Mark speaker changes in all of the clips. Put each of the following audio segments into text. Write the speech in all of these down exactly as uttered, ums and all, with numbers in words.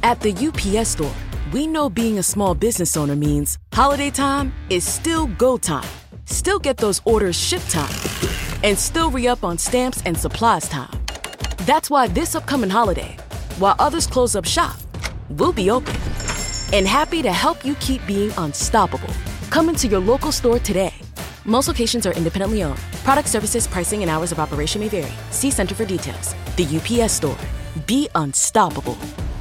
Speaker 1: At the U P S Store, we know being a small business owner means holiday time is still go time. Still get those orders shipped time. And still re-up on stamps and supplies time. That's why this upcoming holiday, while others close up shop, we'll be open. And happy to help you keep being unstoppable. Come into your local store today. Most locations are independently owned. Product, services, pricing, and hours of operation may vary. See Center for details. The U P S Store. Be unstoppable.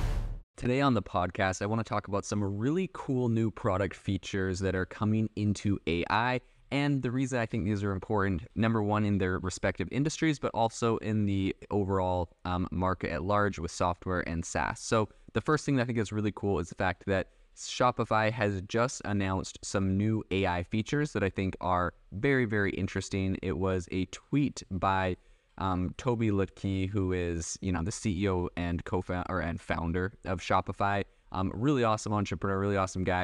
Speaker 2: Today on the podcast, I want to talk about some really cool new product features that are coming into A I. And the reason I think these are important, number one, in their respective industries, but also in the overall um, market at large with software and SaaS. So the first thing that I think is really cool is the fact that Shopify has just announced some new A I features that I think are very, very interesting. It was a tweet by um, Toby Lutke, who is, you know, the C E O and co-founder and founder of Shopify. Um, really awesome entrepreneur, really awesome guy.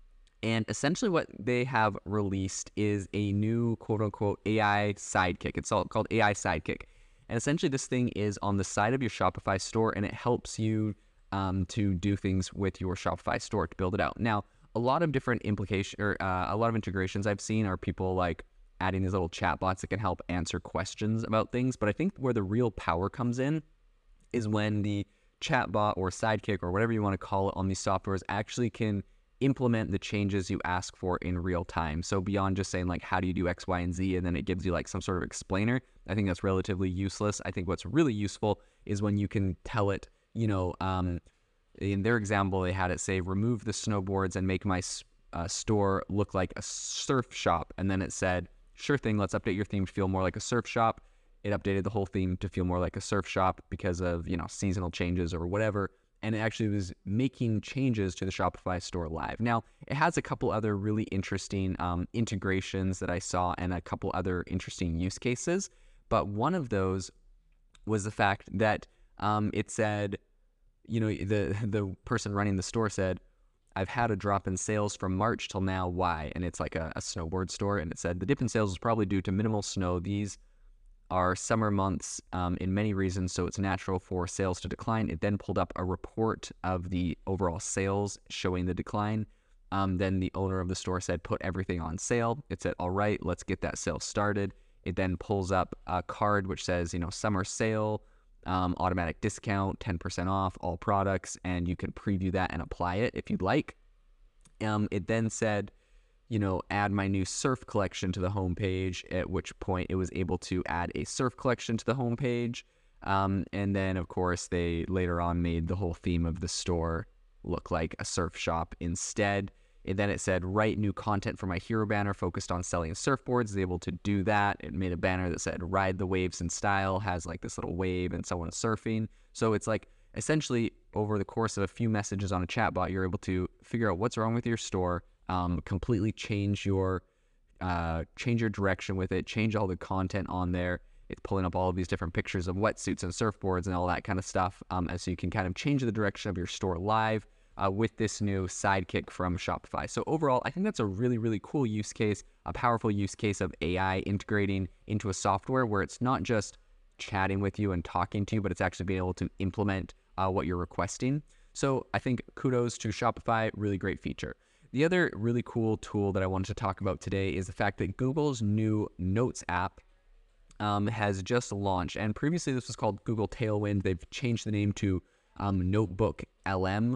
Speaker 2: And essentially what they have released is a new quote-unquote A I sidekick. It's all called A I Sidekick. And essentially this thing is on the side of your Shopify store, and it helps you um, to do things with your Shopify store to build it out. Now, a lot of different implication or uh, a lot of integrations I've seen are people like adding these little chatbots that can help answer questions about things. But I think where the real power comes in is when the chatbot or sidekick or whatever you want to call it on these softwares actually can implement the changes you ask for in real time. So beyond just saying like, how do you do X, Y, and Z, and then it gives you like some sort of explainer, I think that's relatively useless. I think what's really useful is when you can tell it, you know, um, in their example, they had it say, remove the snowboards and make my uh, store look like a surf shop. And then it said, sure thing, let's update your theme to feel more like a surf shop. It updated the whole theme to feel more like a surf shop because of, you know, seasonal changes or whatever. And it actually was making changes to the Shopify store live. Now, it has a couple other really interesting um, integrations that I saw and a couple other interesting use cases. But one of those was the fact that um, it said, you know, the the person running the store said, I've had a drop in sales from March till now, why? And it's like a, a snowboard store, and it said, the dip in sales is probably due to minimal snow. These are summer months um, in many reasons, so it's natural for sales to decline. It then pulled up a report of the overall sales showing the decline. Um, then the owner of the store said, put everything on sale. It said, all right, let's get that sale started. It then pulls up a card which says, you know, summer sale, um, automatic discount, ten percent off all products, and you can preview that and apply it if you'd like. Um, it then said, you know, add my new surf collection to the homepage, at which point it was able to add a surf collection to the homepage. Um, and then, of course, they later on made the whole theme of the store look like a surf shop instead. And then it said, write new content for my hero banner focused on selling surfboards. It's able to do that. It made a banner that said, ride the waves in style, has like this little wave and someone surfing. So it's like, essentially, over the course of a few messages on a chatbot, you're able to figure out what's wrong with your store, Um, completely change your uh, change your direction with it, change all the content on there. It's pulling up all of these different pictures of wetsuits and surfboards and all that kind of stuff. Um, and so you can kind of change the direction of your store live uh, with this new sidekick from Shopify. So overall, I think that's a really, really cool use case, a powerful use case of A I integrating into a software where it's not just chatting with you and talking to you, but it's actually being able to implement uh, what you're requesting. So I think kudos to Shopify, really great feature. The other really cool tool that I wanted to talk about today is the fact that Google's new Notes app um, has just launched. And previously this was called Google Tailwind. They've changed the name to um, Notebook L M.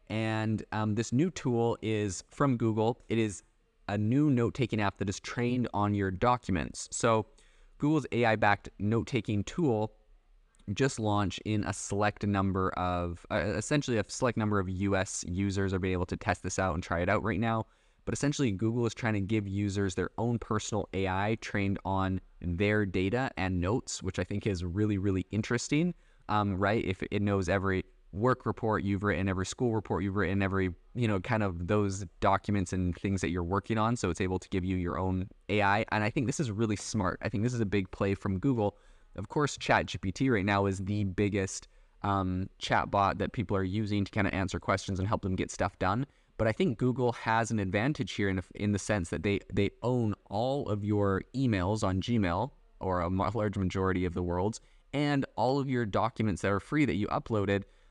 Speaker 2: And um, this new tool is from Google. It is a new note-taking app that is trained on your documents. So Google's A I-backed note-taking tool just launched in a select number of, uh, essentially a select number of U S users are being able to test this out and try it out right now. But essentially Google is trying to give users their own personal A I trained on their data and notes, which I think is really, really interesting, um, right? If it knows every work report you've written, every school report you've written, every, you know, kind of those documents and things that you're working on. So it's able to give you your own A I. And I think this is really smart. I think this is a big play from Google. Of course, ChatGPT right now is the biggest um, chatbot that people are using to kind of answer questions and help them get stuff done. But I think Google has an advantage here in, in the sense that they, they own all of your emails on Gmail, or a large majority of the world's, and all of your documents that are free that you uploaded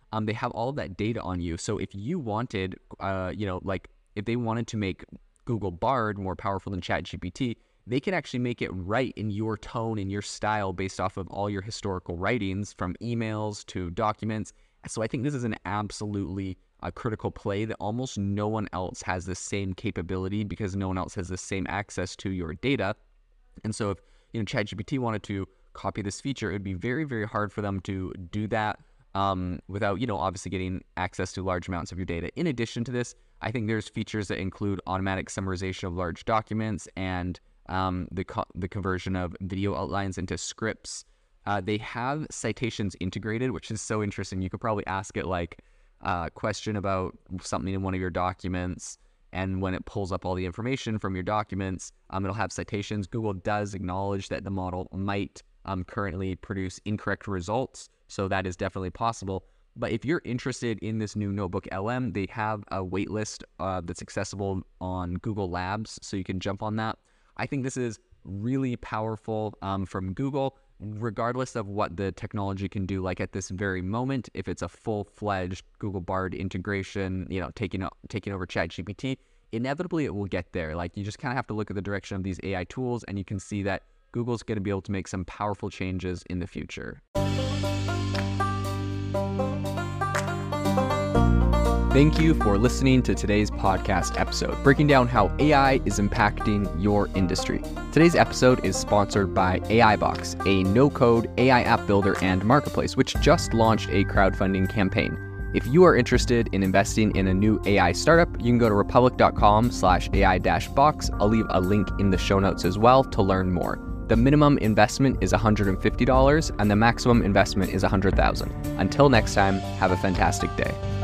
Speaker 2: um, they have all of that data on you. So if you wanted, uh, you know, like if they wanted to make Google Bard more powerful than ChatGPT, they can actually make it right in your tone and your style based off of all your historical writings from emails to documents. So I think this is an absolutely uh, critical play that almost no one else has the same capability because no one else has the same access to your data. And so if, you know, ChatGPT wanted to copy this feature, it would be very, very hard for them to do that um, without, you know, obviously getting access to large amounts of your data. In addition to this, I think there's features that include automatic summarization of large documents and um, the co- the conversion of video outlines into scripts. Uh, they have citations integrated, which is so interesting. You could probably ask it like a question about something in one of your documents, and when it pulls up all the information from your documents, um, it'll have citations. Google does acknowledge that the model might um, currently produce incorrect results, so that is definitely possible. But if you're interested in this new Notebook L M, they have a waitlist uh, that's accessible on Google Labs, so you can jump on that. I think this is really powerful um, from Google, regardless of what the technology can do. Like at this very moment, if it's a full-fledged Google Bard integration, you know, taking taking over ChatGPT, inevitably it will get there. Like you just kind of have to look at the direction of these A I tools, and you can see that Google's going to be able to make some powerful changes in the future. Thank you for listening to today's podcast episode, breaking down how A I is impacting your industry. Today's episode is sponsored by AIbox, a no-code A I app builder and marketplace, which just launched a crowdfunding campaign. If you are interested in investing in a new A I startup, you can go to republic.com slash AI dash box. I'll leave a link in the show notes as well to learn more. The minimum investment is one hundred fifty dollars and the maximum investment is one hundred thousand dollars. Until next time, have a fantastic day.